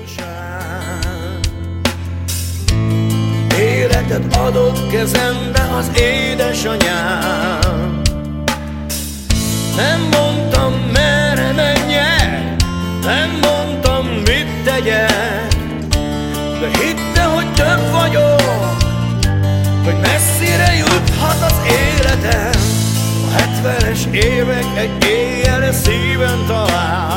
boldogság. Életet adott kezembe az édesanyám. Nem mondtam, merre menjek, nem mondtam, mit tegyek, de hitte, hogy több vagyok, hogy messzire juthat az életem. A 70-es évek egy éjjel szíven talál.